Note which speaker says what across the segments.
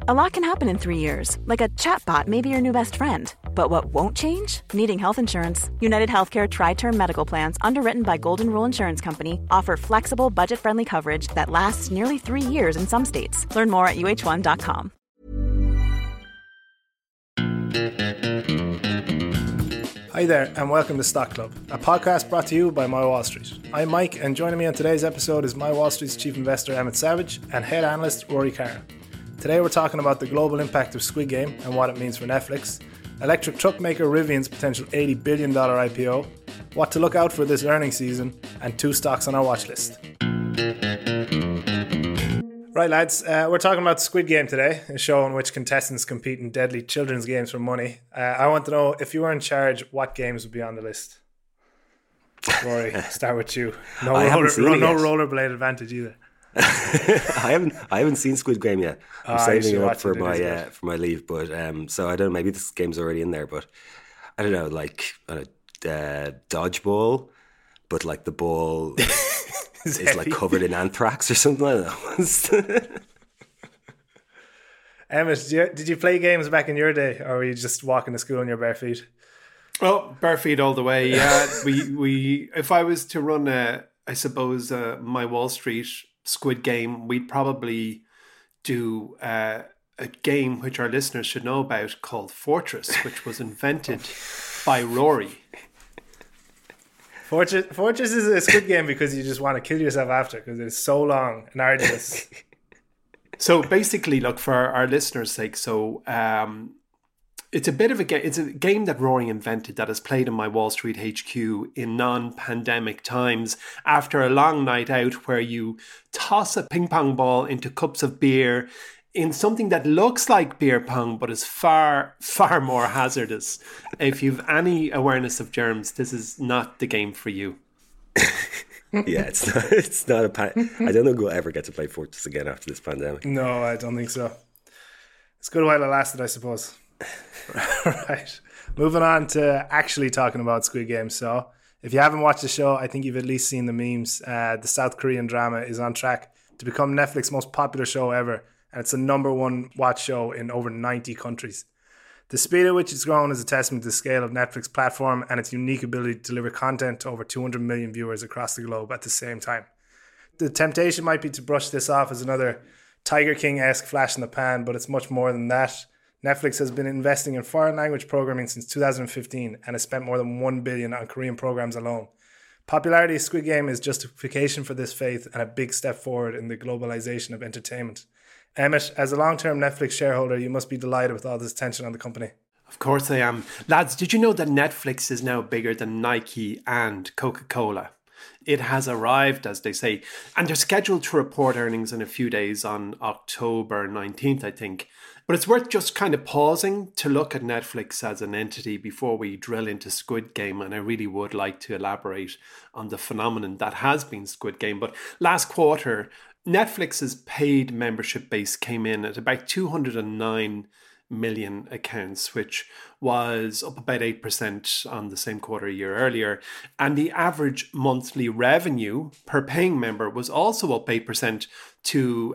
Speaker 1: A lot can happen in 3 years, like a chatbot may be your new best friend. But what won't change? Needing health insurance. United Healthcare Tri-Term Medical Plans, underwritten by Golden Rule Insurance Company, offer flexible, budget-friendly coverage that lasts nearly 3 years in some states. Learn more at uh1.com.
Speaker 2: Hi there, and welcome to Stock Club, a podcast brought to you by My Wall Street. I'm Mike, and joining me on today's episode is My Wall Street's chief investor Emmett Savage and head analyst Rory Carr. Today we're talking about the global impact of Squid Game and what it means for Netflix, electric truck maker Rivian's potential $80 billion IPO, what to look out for this earnings season, and 2 stocks on our watch list. Right lads, we're talking about Squid Game today, a show in which contestants compete in deadly children's games for money. I want to know, if you were in charge, what games would be on the list? Rory, start with you. No rollerblade advantage either.
Speaker 3: I haven't seen Squid Game yet. I'm saving it up for my leave, but so I don't know. Maybe this game's already in there, but I don't know. Like dodgeball, but like the ball is like covered in anthrax or something. I don't know.
Speaker 2: Emmett, did you play games back in your day, or were you just walking to school in your bare feet?
Speaker 4: Oh, bare feet all the way. Yeah, we. If I was to run My Wall Street Squid Game, we'd probably do a game which our listeners should know about called Fortress, which was invented by Rory.
Speaker 2: Fortress is a Squid Game because you just want to kill yourself after, because it's so long and arduous.
Speaker 4: So basically, look, for our listeners' sake, it's a bit of a game. It's a game that Rory invented that is played in My Wall Street HQ in non-pandemic times after a long night out, where you toss a ping pong ball into cups of beer in something that looks like beer pong but is far, far more hazardous. If you've any awareness of germs, this is not the game for you.
Speaker 3: Yeah, it's not I don't think we'll ever get to play Fortress again after this pandemic.
Speaker 2: No, I don't think so. It's good while it lasted, I suppose. Right, moving on to actually talking about Squid Game. So if you haven't watched the show, I think you've at least seen the memes. The South Korean drama is on track to become Netflix's most popular show ever, and it's the #1 watch show in over 90 countries. The speed at which it's grown is a testament to the scale of Netflix platform and its unique ability to deliver content to over 200 million viewers across the globe at the same time. The temptation might be to brush this off as another Tiger King-esque flash in the pan, but it's much more than that. Netflix has been investing in foreign language programming since 2015 and has spent more than $1 billion on Korean programs alone. Popularity of Squid Game is justification for this faith and a big step forward in the globalization of entertainment. Emmett, as a long-term Netflix shareholder, you must be delighted with all this attention on the company.
Speaker 4: Of course I am. Lads, did you know that Netflix is now bigger than Nike and Coca-Cola? It has arrived, as they say, and they're scheduled to report earnings in a few days on October 19th, I think. But it's worth just kind of pausing to look at Netflix as an entity before we drill into Squid Game. And I really would like to elaborate on the phenomenon that has been Squid Game. But last quarter, Netflix's paid membership base came in at about 209 million accounts, which was up about 8% on the same quarter a year earlier. And the average monthly revenue per paying member was also up 8% to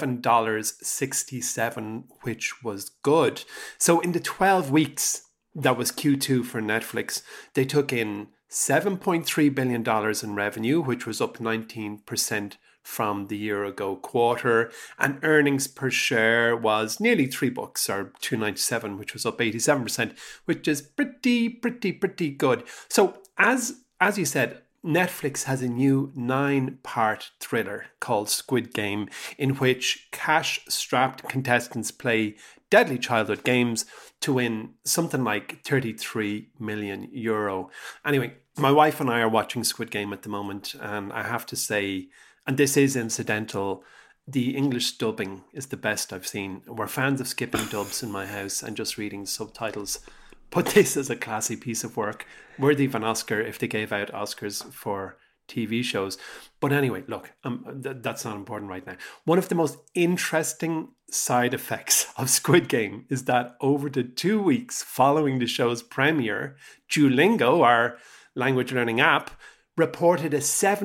Speaker 4: $11.67, which was good. So in the 12 weeks that was Q2 for Netflix, they took in $7.3 billion in revenue, which was up 19% from the year ago quarter, and earnings per share was nearly $3 or $2.97, which was up 87%, which is pretty good. So as you said, Netflix has a new 9-part thriller called Squid Game, in which cash-strapped contestants play deadly childhood games to win something like 33 million euro. Anyway, my wife and I are watching Squid Game at the moment, and I have to say, and this is incidental, the English dubbing is the best I've seen. We're fans of skipping dubs in my house and just reading subtitles. But this is a classy piece of work, worthy of an Oscar if they gave out Oscars for TV shows. But anyway, look, that's not important right now. One of the most interesting side effects of Squid Game is that over the 2 weeks following the show's premiere, Duolingo, our language learning app, reported a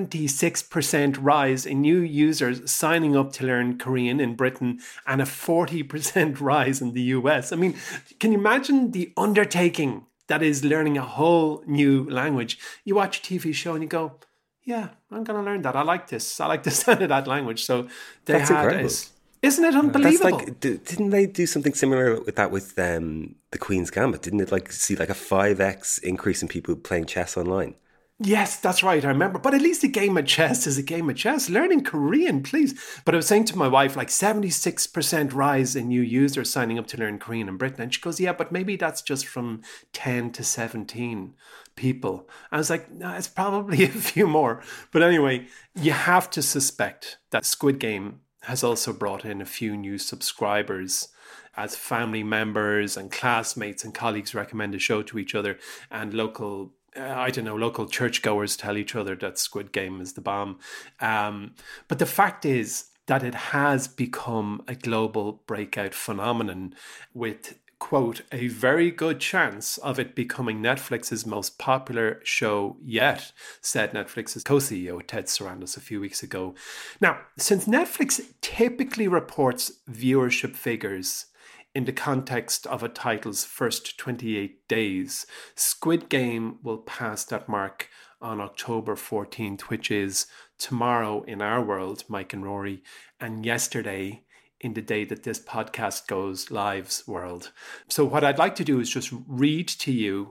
Speaker 4: 76% rise in new users signing up to learn Korean in Britain and a 40% rise in the US. I mean, can you imagine the undertaking that is learning a whole new language? You watch a TV show and you go, yeah, I'm going to learn that. I like this. I like the sound of that language. So
Speaker 3: that's incredible.
Speaker 4: Isn't it unbelievable?
Speaker 3: That's like, didn't they do something similar with that with the Queen's Gambit? Didn't it like see like a 5x increase in people playing chess online?
Speaker 4: Yes, that's right. I remember. But at least a game of chess is a game of chess. Learning Korean, please. But I was saying to my wife, like 76% rise in new users signing up to learn Korean in Britain. And she goes, yeah, but maybe that's just from 10 to 17 people. I was like, no, it's probably a few more. But anyway, you have to suspect that Squid Game has also brought in a few new subscribers as family members and classmates and colleagues recommend the show to each other, and local churchgoers tell each other that Squid Game is the bomb. But the fact is that it has become a global breakout phenomenon with, quote, a very good chance of it becoming Netflix's most popular show yet, said Netflix's co-CEO Ted Sarandos a few weeks ago. Now, since Netflix typically reports viewership figures in the context of a title's first 28 days, Squid Game will pass that mark on October 14th, which is tomorrow in our world, Mike and Rory, and yesterday in the day that this podcast goes live's world. So what I'd like to do is just read to you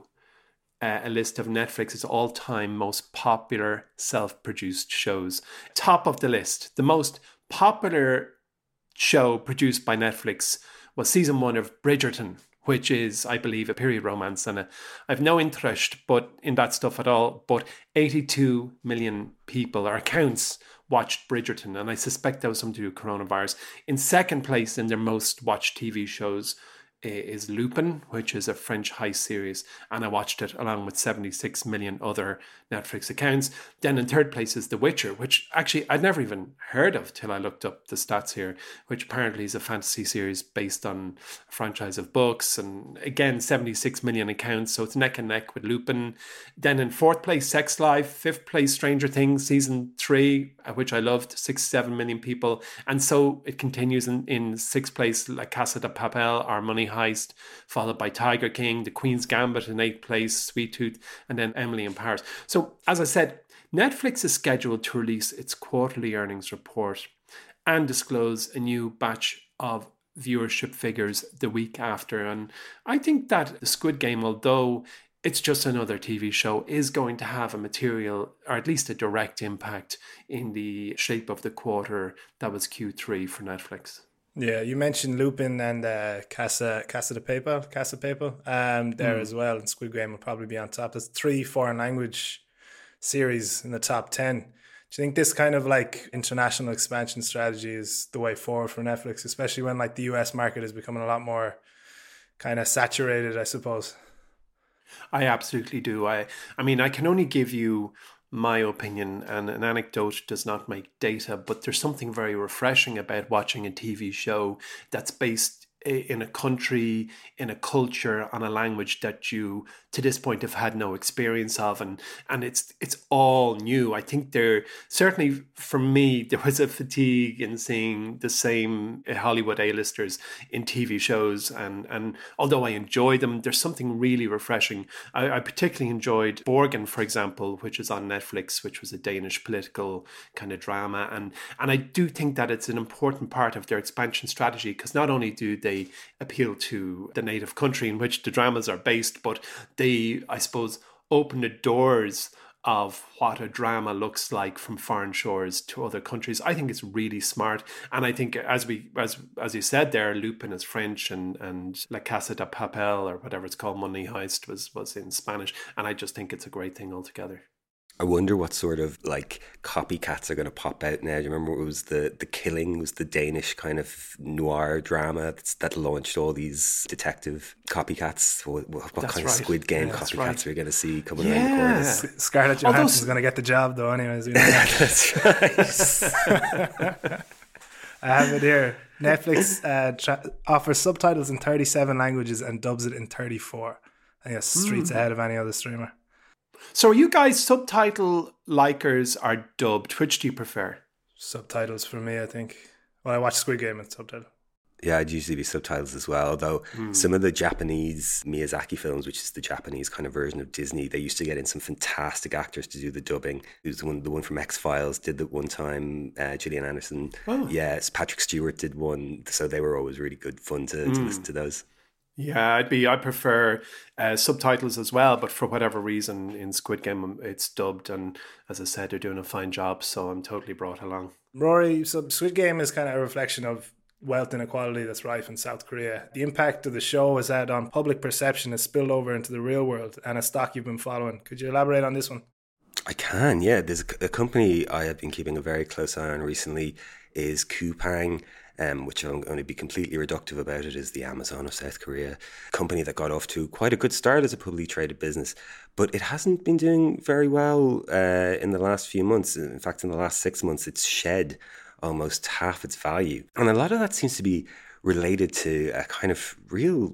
Speaker 4: a list of Netflix's all-time most popular self-produced shows. Top of the list, the most popular show produced by Netflix was season 1 of Bridgerton, which is, I believe, a period romance, and I've no interest in that stuff at all, but 82 million people, or accounts, watched Bridgerton, and I suspect that was something to do with coronavirus. In second place in their most watched TV shows is Lupin, which is a French heist series, and I watched it along with 76 million other Netflix accounts. Then in third place is The Witcher, which actually I'd never even heard of till I looked up the stats here, which apparently is a fantasy series based on a franchise of books, and again 76 million accounts, so it's neck and neck with Lupin. Then in fourth place, Sex Life. Fifth place, Stranger Things season 3, which I loved, 6-7 million people, and so it continues in sixth place, La Casa de Papel, Our Money Heist, followed by Tiger King, The Queen's Gambit in 8th place, Sweet Tooth, and then Emily in Paris. So, as I said, Netflix is scheduled to release its quarterly earnings report and disclose a new batch of viewership figures the week after. And I think that the Squid Game, although it's just another TV show, is going to have a material, or at least a direct impact in the shape of the quarter that was Q3 for Netflix.
Speaker 2: Yeah, you mentioned Lupin and Casa de Papel there as well, and Squid Game will probably be on top. There's 3 foreign language series in the top 10. Do you think this kind of like international expansion strategy is the way forward for Netflix, especially when like the US market is becoming a lot more kind of saturated, I suppose?
Speaker 4: I absolutely do. I mean, I can only give you my opinion, and an anecdote does not make data, but there's something very refreshing about watching a TV show that's based in a country, in a culture, on a language that you to this point have had no experience of, and it's all new. I think there certainly for me there was a fatigue in seeing the same Hollywood A-listers in TV shows, and although I enjoy them, there's something really refreshing. I particularly enjoyed Borgen, for example, which is on Netflix, which was a Danish political kind of drama, and I do think that it's an important part of their expansion strategy, because not only do they appeal to the native country in which the dramas are based, but they, I suppose, open the doors of what a drama looks like from foreign shores to other countries. I think it's really smart, and I think as you said there, Lupin is French, and La Casa de Papel, or whatever it's called, Money Heist, was in Spanish, and I just think it's a great thing altogether.
Speaker 3: I wonder what sort of like copycats are going to pop out now. Do you remember it was the Killing, was the Danish kind of noir drama that launched all these detective copycats? What kind of Squid Game copycats are we going to see coming around the corners?
Speaker 2: Scarlett Johansson's going to get the job though anyways. You know
Speaker 3: That's right.
Speaker 2: I have it here. Netflix offers subtitles in 37 languages and dubs it in 34. I think that's streets ahead of any other streamer.
Speaker 4: So are you guys subtitle likers or dubbed? Which do you prefer?
Speaker 2: Subtitles for me, I think. When I watch Squid Game, it's subtitle.
Speaker 3: Yeah, I'd usually be subtitles as well, although some of the Japanese Miyazaki films, which is the Japanese kind of version of Disney, they used to get in some fantastic actors to do the dubbing. Who's the one from X-Files did that one time, Gillian Anderson. Oh. Yes, Patrick Stewart did one, so they were always really good fun to listen to those.
Speaker 4: Yeah, I prefer subtitles as well, but for whatever reason in Squid Game it's dubbed, and as I said, they're doing a fine job, so I'm totally brought along.
Speaker 2: Rory, so Squid Game is kind of a reflection of wealth inequality that's rife in South Korea. The impact of the show has had on public perception has spilled over into the real world, and a stock you've been following. Could you elaborate on this one?
Speaker 3: I can, yeah. There's a company I have been keeping a very close eye on recently is Coupang, which I'm going to be completely reductive about it, is the Amazon of South Korea. A company that got off to quite a good start as a publicly traded business, but it hasn't been doing very well in the last few months. In fact, in the last 6 months, it's shed almost half its value. And a lot of that seems to be related to a kind of real,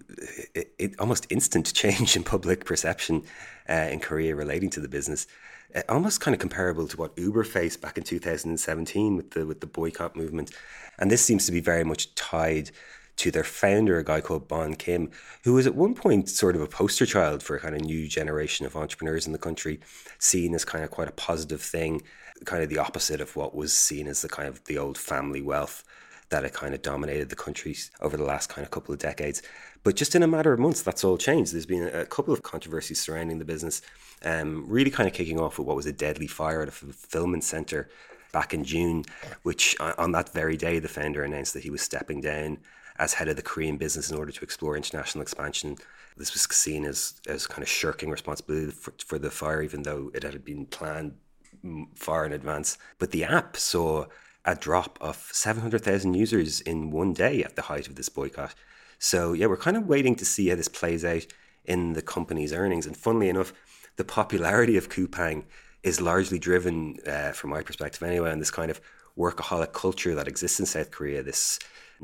Speaker 3: almost instant change in public perception in Korea relating to the business. Almost kind of comparable to what Uber faced back in 2017 with the boycott movement. And this seems to be very much tied to their founder, a guy called Bon Kim, who was at one point sort of a poster child for a kind of new generation of entrepreneurs in the country, seen as kind of quite a positive thing, kind of the opposite of what was seen as the kind of the old family wealth that had kind of dominated the country over the last kind of couple of decades. But just in a matter of months, that's all changed. There's been a couple of controversies surrounding the business, really kind of kicking off with what was a deadly fire at a fulfillment center back in June, which on that very day, the founder announced that he was stepping down as head of the Korean business in order to explore international expansion. This was seen as kind of shirking responsibility for the fire, even though it had been planned far in advance. But the app saw a drop of 700,000 users in one day at the height of this boycott. So yeah, we're kind of waiting to see how this plays out in the company's earnings. And funnily enough, the popularity of Coupang is largely driven, from my perspective anyway, on this kind of workaholic culture that exists in South Korea, this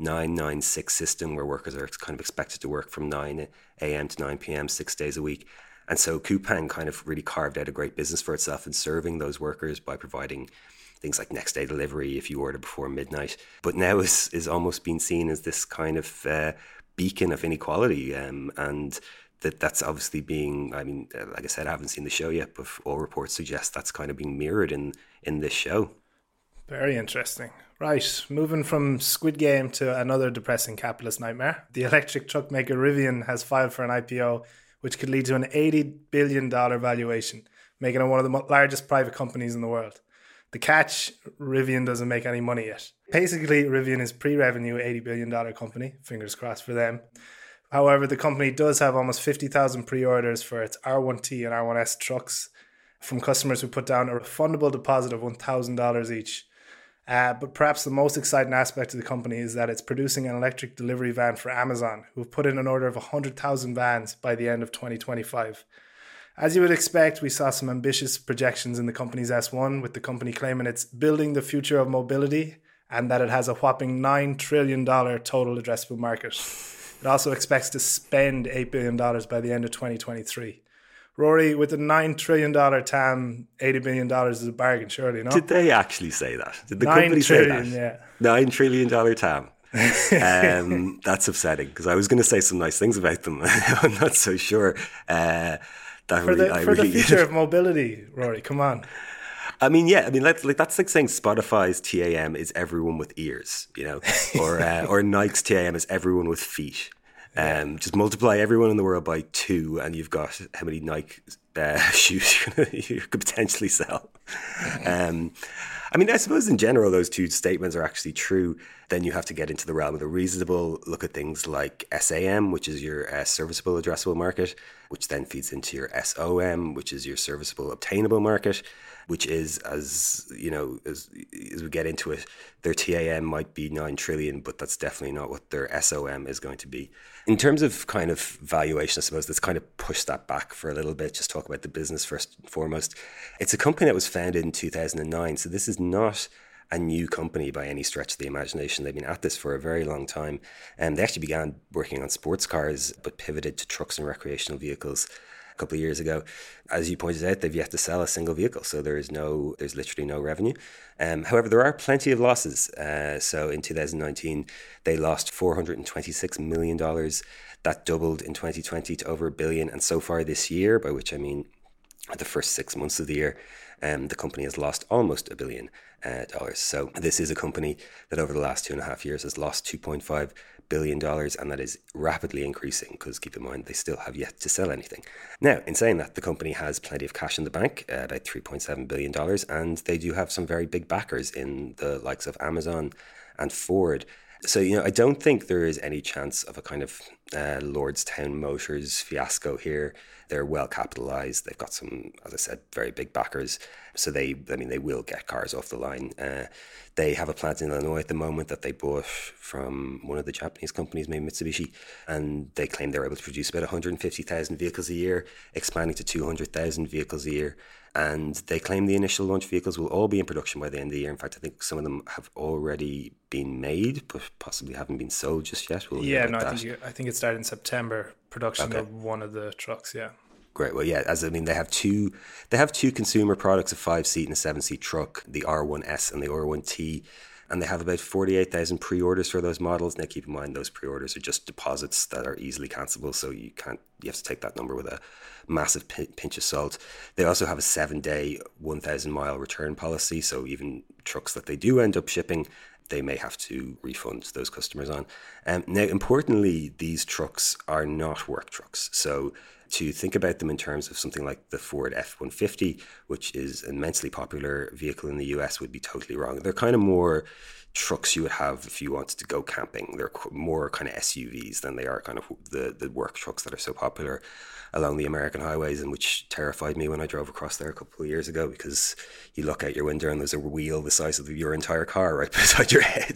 Speaker 3: 996 system where workers are kind of expected to work from 9 a.m. to 9 p.m. 6 days a week. And so Coupang kind of really carved out a great business for itself in serving those workers by providing things like next day delivery if you order before midnight. But now is almost being seen as this kind of beacon of inequality, and that's obviously being, I mean, like I said, I haven't seen the show yet, but all reports suggest that's kind of being mirrored in this show.
Speaker 2: Very interesting. Right, moving from Squid Game to another depressing capitalist nightmare. The electric truck maker Rivian has filed for an IPO, which could lead to an $80 billion valuation, making it one of the largest private companies in the world. The catch, Rivian doesn't make any money yet. Basically, Rivian is pre-revenue $80 billion company, fingers crossed for them. However, the company does have almost 50,000 pre-orders for its R1T and R1S trucks from customers who put down a refundable deposit of $1,000 each. But perhaps the most exciting aspect of the company is that it's producing an electric delivery van for Amazon, who have put in an order of 100,000 vans by the end of 2025. As you would expect, we saw some ambitious projections in the company's S1, with the company claiming it's building the future of mobility and that it has a whopping $9 trillion total addressable market. It also expects to spend $8 billion by the end of 2023. Rory, with a $9 trillion TAM, $80 billion is a bargain, surely, no?
Speaker 3: Did they actually say that? Did the company say that?
Speaker 2: Yeah.
Speaker 3: $9 trillion TAM. That's upsetting, because I was going to say some nice things about them. I'm not so sure.
Speaker 2: For the future of mobility, Rory, come on.
Speaker 3: I mean, yeah. I mean, that's like saying Spotify's TAM is everyone with ears, you know, or Nike's TAM is everyone with feet. Just multiply everyone in the world by 2, and you've got how many Nike shoes you could potentially sell. I mean, I suppose in general, those two statements are actually true. Then you have to get into the realm of the reasonable, look at things like SAM, which is your serviceable addressable market, which then feeds into your SOM, which is your serviceable obtainable market, which is, as you know, as we get into it, their TAM might be 9 trillion, but that's definitely not what their SOM is going to be. In terms of kind of valuation, I suppose let's kind of push that back for a little bit, just talk about the business first and foremost. It's a company that was founded in 2009, so this is not a new company by any stretch of the imagination. They've been at this for a very long time, and they actually began working on sports cars, but pivoted to trucks and recreational vehicles a couple of years ago. As you pointed out, they've yet to sell a single vehicle, so there's literally no revenue. However, there are plenty of losses. So in 2019, they lost $426 million. That doubled in 2020 to over $1 billion. And so far this year, by which I mean the first 6 months of the year, the company has lost almost $1 billion. So this is a company that over the last 2.5 years has lost $2.5 billion, and that is rapidly increasing because keep in mind they still have yet to sell anything. Now, in saying that, the company has plenty of cash in the bank, about $3.7 billion, and they do have some very big backers in the likes of Amazon and Ford. So, I don't think there is any chance of a kind of Lordstown Motors fiasco here. They're well capitalized. They've got some, as I said, very big backers. So they will get cars off the line. They have a plant in Illinois at the moment that they bought from one of the Japanese companies, maybe Mitsubishi, and they claim they're able to produce about 150,000 vehicles a year, expanding to 200,000 vehicles a year. And they claim the initial launch vehicles will all be in production by the end of the year. In fact, I think some of them have already been made, but possibly haven't been sold just yet.
Speaker 2: I think it started in September, production of one of the trucks, yeah.
Speaker 3: Great. Well, yeah, they have two consumer products, a 5-seat and a 7-seat truck, the R1S and the R1T. And they have about 48,000 pre-orders for those models. Now, keep in mind, those pre-orders are just deposits that are easily cancelable, so you have to take that number with a massive pinch of salt. They also have a 7-day, 1,000-mile return policy, so even trucks that they do end up shipping, they may have to refund those customers on. Now, importantly, these trucks are not work trucks. So to think about them in terms of something like the Ford F-150, which is an immensely popular vehicle in the US, would be totally wrong. They're kind of more trucks you would have if you wanted to go camping. They're more kind of SUVs than they are kind of the work trucks that are so popular along the American highways, and which terrified me when I drove across there a couple of years ago, because you look out your window and there's a wheel the size of your entire car right beside your head.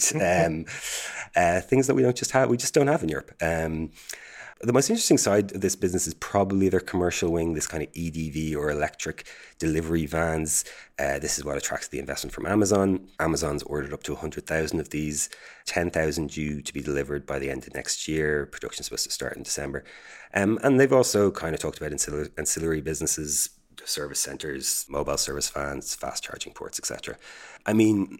Speaker 3: Things that we just don't have in Europe. The most interesting side of this business is probably their commercial wing, this kind of EDV or electric delivery vans. This is what attracts the investment from Amazon. Amazon's ordered up to 100,000 of these, 10,000 due to be delivered by the end of next year. Production's supposed to start in December. And they've also kind of talked about ancillary businesses, service centers, mobile service vans, fast charging ports, etc. I mean,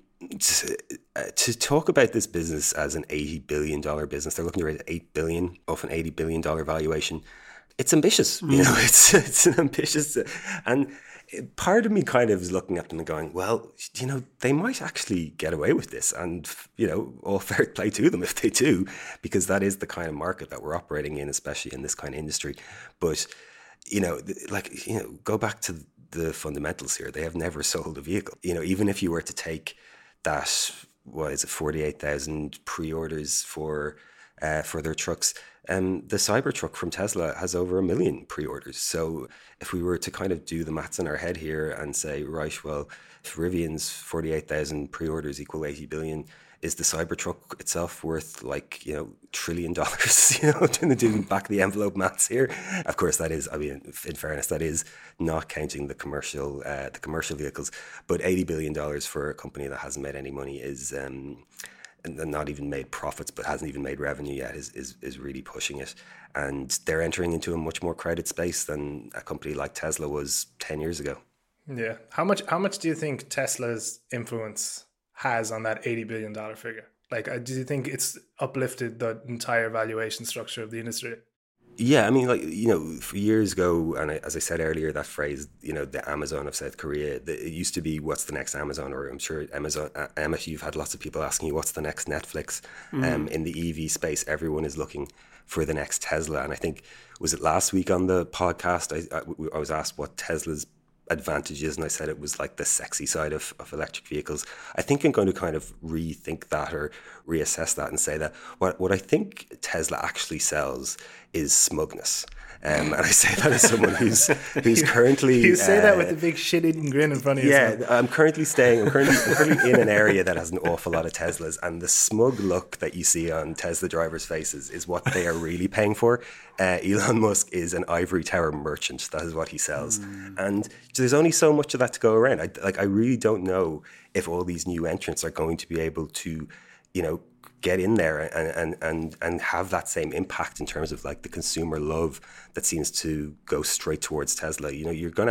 Speaker 3: to talk about this business as an $80 billion business, they're looking to raise $8 billion off an $80 billion valuation. It's ambitious, it's an ambitious, and part of me kind of is looking at them and going, well, they might actually get away with this, and, all fair play to them if they do, because that is the kind of market that we're operating in, especially in this kind of industry. But, go back to the fundamentals here. They have never sold a vehicle. Even if you were to take that, 48,000 pre-orders for their trucks, the Cybertruck from Tesla has over 1 million pre-orders. So if we were to kind of do the maths in our head here and say, right, well, if Rivian's 48,000 pre-orders equal 80 billion, is the Cybertruck itself worth $1 trillion? Doing back of the envelope maths here. Of course, that is, in fairness, that is not counting the commercial vehicles. But $80 billion for a company that hasn't made any money is, and not even made profits, but hasn't even made revenue yet, is really pushing it. And they're entering into a much more crowded space than a company like Tesla was 10 years ago.
Speaker 2: Yeah. How much do you think Tesla's influence has on that $80 billion figure? Do you think it's uplifted the entire valuation structure of the industry?
Speaker 3: Yeah, for years ago, and as I said earlier, that phrase, the Amazon of South Korea, it used to be, what's the next Amazon? Or I'm sure Amazon, Emmett, you've had lots of people asking you, what's the next Netflix? In the EV space, everyone is looking for the next Tesla. And I think, was it last week on the podcast, I was asked what Tesla's advantages, and I said it was like the sexy side of electric vehicles. I think I'm going to kind of rethink that or reassess that and say that what I think Tesla actually sells is smugness. And I say that as someone who's currently...
Speaker 2: You say that with a big shit-eating grin in front of you.
Speaker 3: Yeah, I'm currently in an area that has an awful lot of Teslas, and the smug look that you see on Tesla drivers' faces is what they are really paying for. Elon Musk is an ivory tower merchant. That is what he sells. And there's only so much of that to go around. I really don't know if all these new entrants are going to be able to, get in there and have that same impact in terms of like the consumer love that seems to go straight towards Tesla. You know, you're going to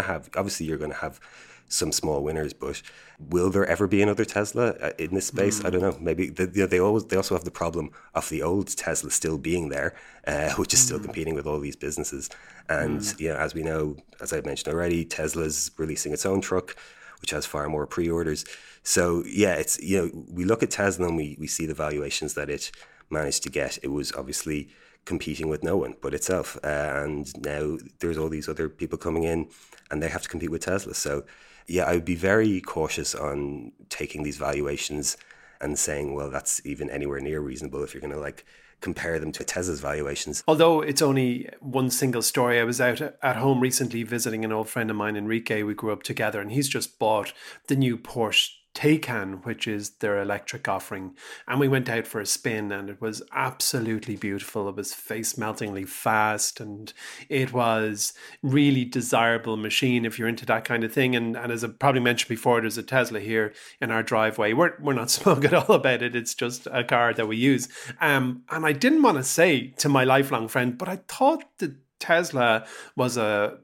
Speaker 3: have some small winners, but will there ever be another Tesla in this space? I don't know. Maybe they also have the problem of the old Tesla still being there, which is still competing with all these businesses. And you know, as we know, as I've mentioned already, Tesla's releasing its own truck, which has far more pre-orders. So yeah, it's, you know, we look at Tesla and we see the valuations that it managed to get. It was obviously competing with no one but itself, and now there's all these other people coming in and they have to compete with Tesla. So yeah, I would be very cautious on taking these valuations and saying, well, that's even anywhere near reasonable if you're going to like compare them to Tesla's valuations.
Speaker 4: Although it's only one single story. I was out at home recently visiting an old friend of mine, Enrique. We grew up together, and he's just bought the new Porsche Taycan, which is their electric offering. And we went out for a spin, and it was absolutely beautiful. It was face-meltingly fast, and it was really desirable machine if you're into that kind of thing. And as I probably mentioned before, there's a Tesla here in our driveway. We're not smug at all about it. It's just a car that we use. And I didn't want to say to my lifelong friend, but I thought that Tesla was a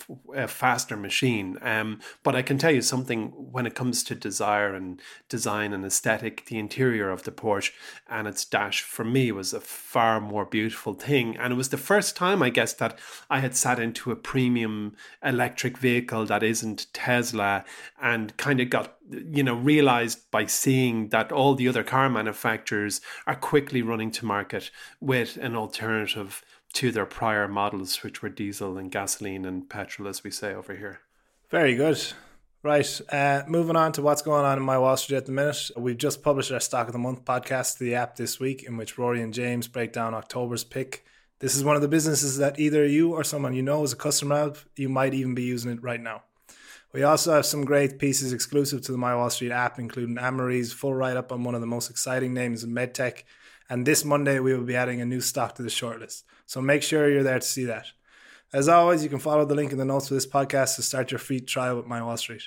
Speaker 4: faster machine. But I can tell you something, when it comes to desire and design and aesthetic, the interior of the Porsche and its dash for me was a far more beautiful thing. And it was the first time, I guess, that I had sat into a premium electric vehicle that isn't Tesla, and kind of got, you know, realized by seeing that all the other car manufacturers are quickly running to market with an alternative to their prior models, which were diesel and gasoline and petrol, as we say over here.
Speaker 2: Very good. Right, moving on to what's going on in My Wall Street at the minute. We've just published our Stock of the Month podcast to the app this week, in which Rory and James break down October's pick. This is one of the businesses that either you or someone you know is a customer of. You might even be using it right now. We also have some great pieces exclusive to the My Wall Street app, including Anne-Marie's full write-up on one of the most exciting names in medtech. And this Monday, we will be adding a new stock to the shortlist. So make sure you're there to see that. As always, you can follow the link in the notes for this podcast to start your free trial with My Wall Street.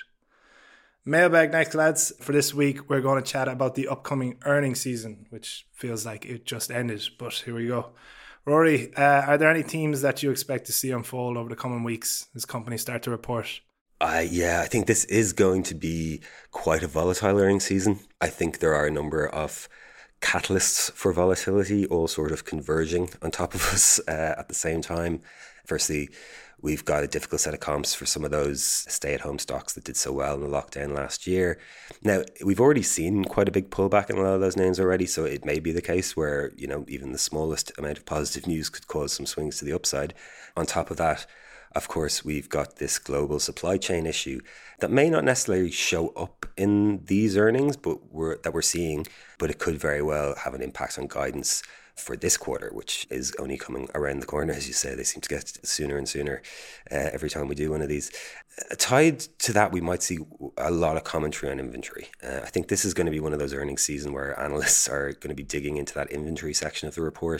Speaker 2: Mailbag next, lads. For this week, we're going to chat about the upcoming earnings season, which feels like it just ended, but here we go. Rory, are there any themes that you expect to see unfold over the coming weeks as companies start to report?
Speaker 3: Yeah, I think this is going to be quite a volatile earnings season. I think there are a number of catalysts for volatility all sort of converging on top of us at the same time. Firstly, we've got a difficult set of comps for some of those stay-at-home stocks that did so well in the lockdown last year. Now, we've already seen quite a big pullback in a lot of those names already, so it may be the case where, you know, even the smallest amount of positive news could cause some swings to the upside. On top of that, of course, we've got this global supply chain issue that may not necessarily show up in these earnings, but we're seeing, but it could very well have an impact on guidance for this quarter, which is only coming around the corner. As you say, they seem to get sooner and sooner every time we do one of these. Tied to that, we might see a lot of commentary on inventory. I think this is going to be one of those earnings season where analysts are going to be digging into that inventory section of the report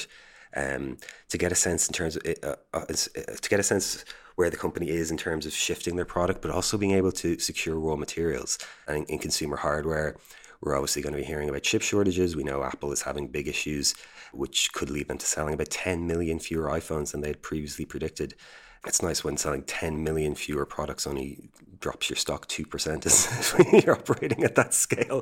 Speaker 3: to get a sense in terms of to get a sense where the company is in terms of shifting their product, but also being able to secure raw materials. And in consumer hardware, we're obviously going to be hearing about chip shortages. We know Apple is having big issues, which could lead them to selling about 10 million fewer iPhones than they had previously predicted. It's nice when selling 10 million fewer products only drops your stock 2% when you're operating at that scale.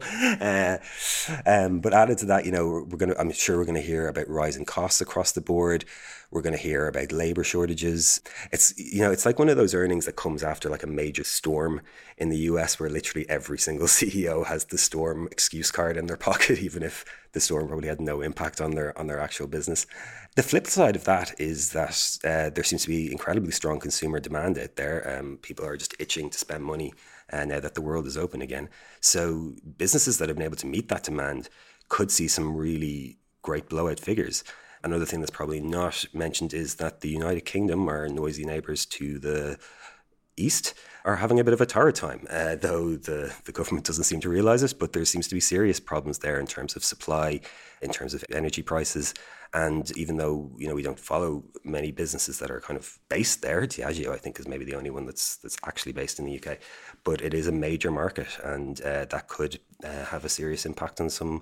Speaker 3: But added to that, you know, I'm sure we're going to hear about rising costs across the board. We're going to hear about labor shortages. It's like one of those earnings that comes after like a major storm in the US, where literally every single CEO has the storm excuse card in their pocket, even if the storm probably had no impact on their actual business. The flip side of that is that there seems to be incredibly strong consumer demand out there. People are just itching to spend money now that the world is open again. So businesses that have been able to meet that demand could see some really great blowout figures. Another thing that's probably not mentioned is that the United Kingdom, our noisy neighbours to the east, are having a bit of a torrid time, though the government doesn't seem to realise it, but there seems to be serious problems there in terms of supply, in terms of energy prices. And even though, you know, we don't follow many businesses that are kind of based there, Diageo, I think, is maybe the only one that's actually based in the UK, but it is a major market, and that could have a serious impact on some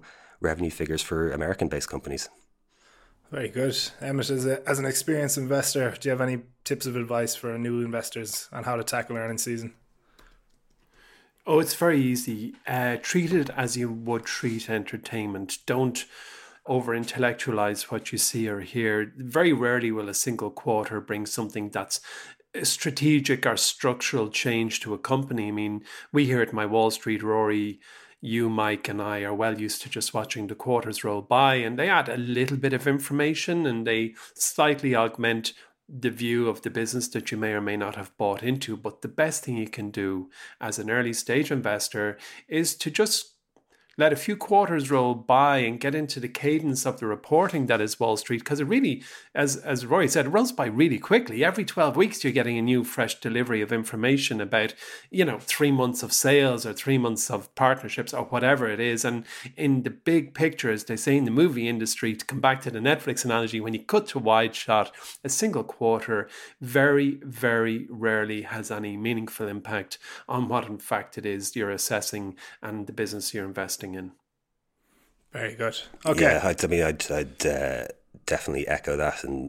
Speaker 3: revenue figures for American-based companies.
Speaker 2: Very good. Emmett, as an experienced investor, do you have any tips of advice for new investors on how to tackle earnings season?
Speaker 4: Oh, it's very easy. Treat it as you would treat entertainment. Don't over-intellectualize what you see or hear. Very rarely will a single quarter bring something that's a strategic or structural change to a company. I mean, we here at My Wall Street, Rory, you, Mike, and I are well used to just watching the quarters roll by, and they add a little bit of information and they slightly augment the view of the business that you may or may not have bought into. But the best thing you can do as an early stage investor is to just let a few quarters roll by and get into the cadence of the reporting that is Wall Street, because it really, as Rory said, it rolls by really quickly. Every 12 weeks, you're getting a new fresh delivery of information about, 3 months of sales or 3 months of partnerships or whatever it is. And in the big picture, as they say in the movie industry, to come back to the Netflix analogy, when you cut to wide shot, a single quarter very, very rarely has any meaningful impact on what in fact it is you're assessing and the business you're investing in.
Speaker 2: Very good. Okay.
Speaker 3: Yeah, I'd definitely echo that, and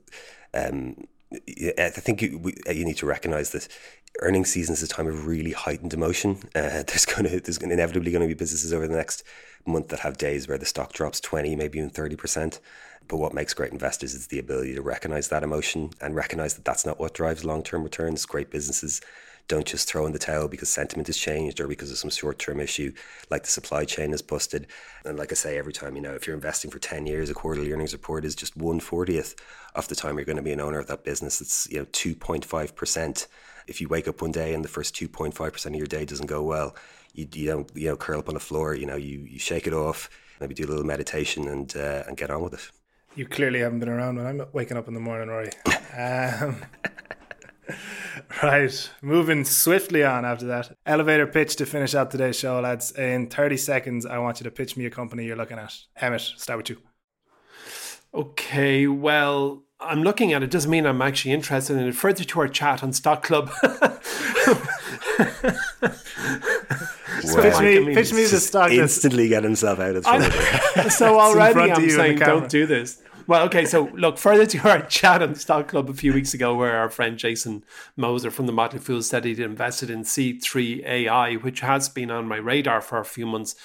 Speaker 3: I think you need to recognise that earnings season is a time of really heightened emotion. There's inevitably going to be businesses over the next month that have days where the stock drops 20, maybe even 30%. But what makes great investors is the ability to recognise that emotion and recognise that that's not what drives long-term returns. Great businesses don't just throw in the towel because sentiment has changed or because of some short-term issue like the supply chain is busted. And like I say every time, if you're investing for 10 years, a quarterly earnings report is just 1/40th of the time you're going to be an owner of that business. It's 2.5%. If you wake up one day and the first 2.5% of your day doesn't go well, you don't curl up on the floor. You shake it off, maybe do a little meditation and get on with it.
Speaker 2: You clearly haven't been around when I'm waking up in the morning, Rory. Right, moving swiftly on after that. Elevator pitch to finish out today's show, lads. In 30 seconds, I want you to pitch me a company you're looking at. Emmett, start with you.
Speaker 4: Okay, well, I'm looking at it. Doesn't mean I'm actually interested in it. Further to our chat on Stock Club.
Speaker 2: Pitch me the stock.
Speaker 3: Instantly get himself out of trouble.
Speaker 4: So already I'm saying don't do this. Well, okay, so look, further to our chat on Stock Club a few weeks ago where our friend Jason Moser from the Motley Fool said he'd invested in C3 AI, which has been on my radar for a few months.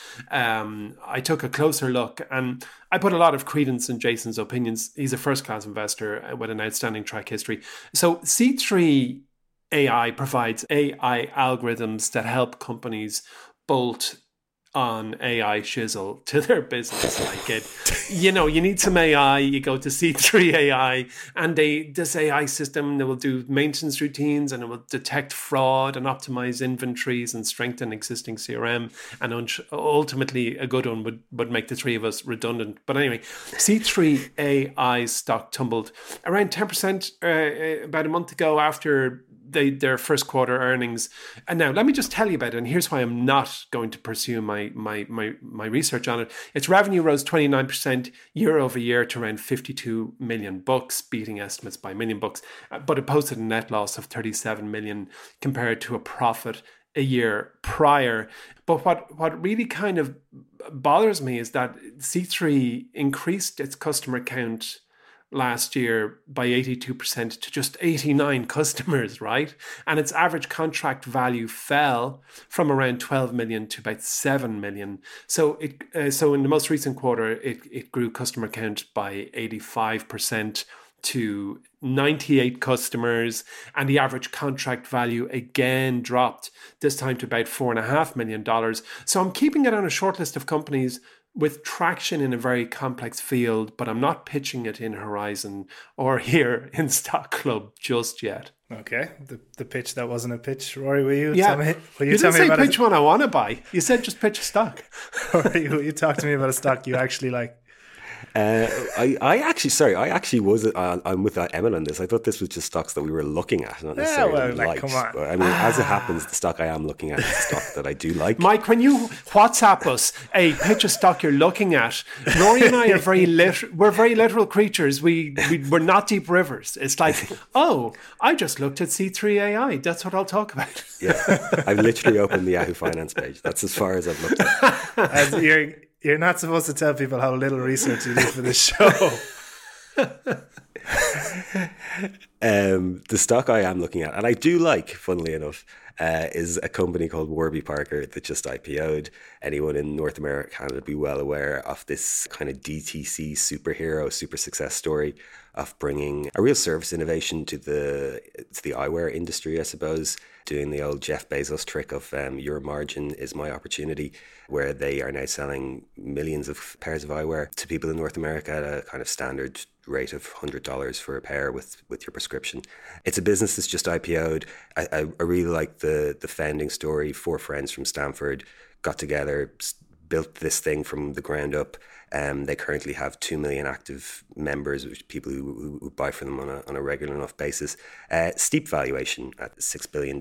Speaker 4: I took a closer look and I put a lot of credence in Jason's opinions. He's a first-class investor with an outstanding track history. So C3 AI provides AI algorithms that help companies bolt on AI shizzle to their business. Like it, you need some AI, you go to C3 AI and this AI system that will do maintenance routines and it will detect fraud and optimize inventories and strengthen existing CRM. And ultimately a good one would make the three of us redundant. But anyway, C3 AI stock tumbled around 10% about a month ago after their first quarter earnings. And now let me just tell you about it. And here's why I'm not going to pursue my research on it. Its revenue rose 29% year over year to around $52 million, beating estimates by $1 million. But it posted a net loss of $37 million compared to a profit a year prior. But what really kind of bothers me is that C3 increased its customer count last year by 82% to just 89 customers, right? And its average contract value fell from around 12 million to about 7 million. So in the most recent quarter, it grew customer count by 85% to 98 customers, and the average contract value again dropped, this time to about $4.5 million. So I'm keeping it on a short list of companies with traction in a very complex field, but I'm not pitching it in Horizon or here in Stock Club just yet.
Speaker 2: Okay, the pitch that wasn't a pitch. Rory, will you
Speaker 4: yeah.
Speaker 2: tell me?
Speaker 4: You didn't say pitch one I want to buy. You said just pitch a stock.
Speaker 2: Rory, will you talk to me about a stock you actually like?
Speaker 3: I actually was. I'm with Emmett on this. I thought this was just stocks that we were looking at, not necessarily liked.
Speaker 2: Come on.
Speaker 3: But I mean, as it happens, the stock I am looking at is a stock that I do like.
Speaker 4: Mike, when you WhatsApp us a pitch a stock you're looking at, Rory and I are we're very literal creatures. We're not deep rivers. It's like, oh, I just looked at C3 AI. That's what I'll talk about.
Speaker 3: Yeah, I've literally opened the Yahoo Finance page. That's as far as I've looked at.
Speaker 2: You're not supposed to tell people how little research you did for this show.
Speaker 3: The stock I am looking at, and I do like, funnily enough, is a company called Warby Parker that just IPO'd. Anyone in North America would be well aware of this kind of DTC super success story of bringing a real service innovation to the eyewear industry, I suppose, doing the old Jeff Bezos trick of your margin is my opportunity, where they are now selling millions of pairs of eyewear to people in North America at a kind of standard rate of $100 for a pair with your prescription. It's a business that's just IPO'd. I really like the founding story. 4 friends from Stanford got together, built this thing from the ground up. They currently have 2 million active members, which people who buy from them on a regular enough basis. Steep valuation at $6 billion,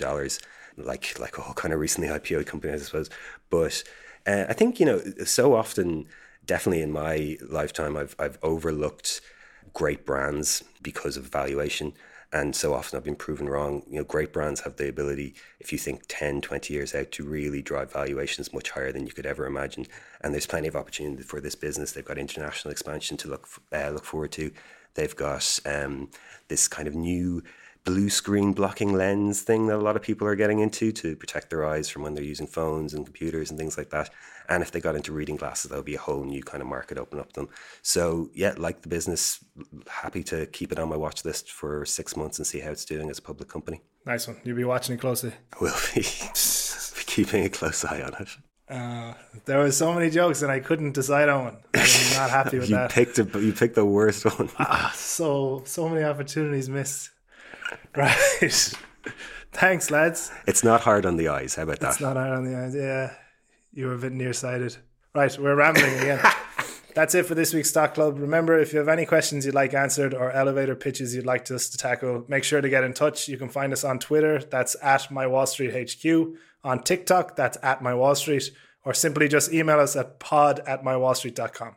Speaker 3: like all kind of recently IPO'd companies, I suppose. But I think, so often, definitely in my lifetime, I've overlooked great brands because of valuation. And so often I've been proven wrong. Great brands have the ability, if you think 10, 20 years out, to really drive valuations much higher than you could ever imagine. And there's plenty of opportunity for this business. They've got international expansion to look forward to. They've got this kind of new blue screen blocking lens thing that a lot of people are getting into to protect their eyes from when they're using phones and computers and things like that. And if they got into reading glasses, that would be a whole new kind of market open up to them. So yeah, like the business, happy to keep it on my watch list for 6 months and see how it's doing as a public company.
Speaker 2: Nice one. You'll be watching it closely.
Speaker 3: I will be keeping a close eye on it.
Speaker 2: There were so many jokes and I couldn't decide on one. I'm not happy with that.
Speaker 3: You picked the worst one.
Speaker 2: So many opportunities missed. Right. Thanks, lads.
Speaker 3: It's not hard on the eyes. How about that?
Speaker 2: It's not hard on the eyes. Yeah. You were a bit nearsighted. Right, we're rambling again. That's it for this week's Stock Club. Remember, if you have any questions you'd like answered or elevator pitches you'd like us to tackle, make sure to get in touch. You can find us on Twitter. That's at MyWallStreetHQ. On TikTok, that's at MyWallStreet. Or simply just email us at pod@mywallstreet.com.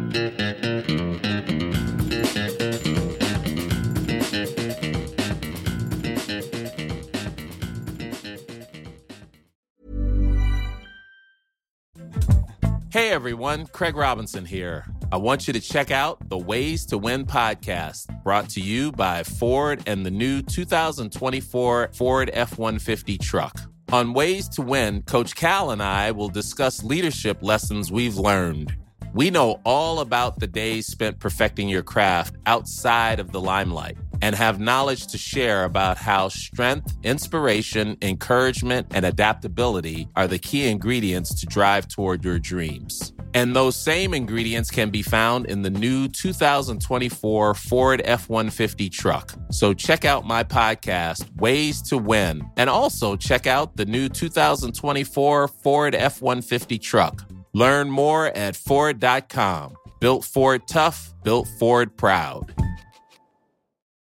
Speaker 5: Hey everyone, Craig Robinson here. I want you to check out the Ways to Win podcast, brought to you by Ford and the new 2024 Ford F-150 truck. On Ways to Win, Coach Cal and I will discuss leadership lessons we've learned. We know all about the days spent perfecting your craft outside of the limelight and have knowledge to share about how strength, inspiration, encouragement, and adaptability are the key ingredients to drive toward your dreams. And those same ingredients can be found in the new 2024 Ford F-150 truck. So check out my podcast, Ways to Win, and also check out the new 2024 Ford F-150 truck. Learn more at Ford.com. Built Ford tough, built Ford proud.